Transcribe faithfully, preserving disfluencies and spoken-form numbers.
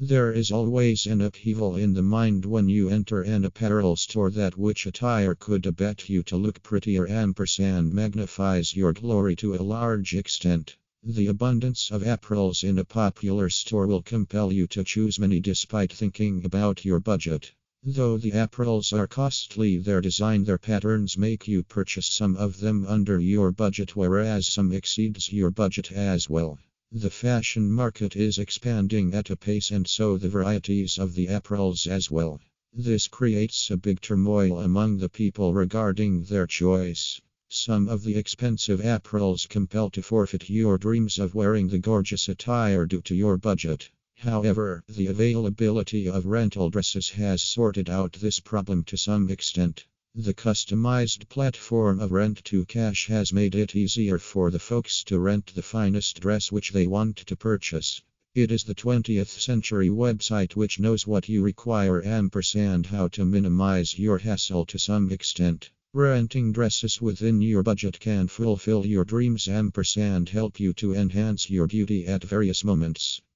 There is always an upheaval in the mind when you enter an apparel store. That which attire could abet you to look prettier ampersand magnifies your glory to a large extent. The abundance of apparels in a popular store will compel you to choose many despite thinking about your budget. Though the apparels are costly, their design, their patterns make you purchase some of them under your budget, whereas some exceeds your budget as well. The fashion market is expanding at a pace, and so the varieties of the apparels as well. This creates a big turmoil among the people regarding their choice. Some of the expensive apparels compel to forfeit your dreams of wearing the gorgeous attire due to your budget. However, the availability of rental dresses has sorted out this problem to some extent. The customized platform of Rent to Cash has made it easier for the folks to rent the finest dress which they want to purchase. It is the twentieth century website which knows what you require ampersand how to minimize your hassle to some extent. Renting dresses within your budget can fulfill your dreams ampersand help you to enhance your beauty at various moments.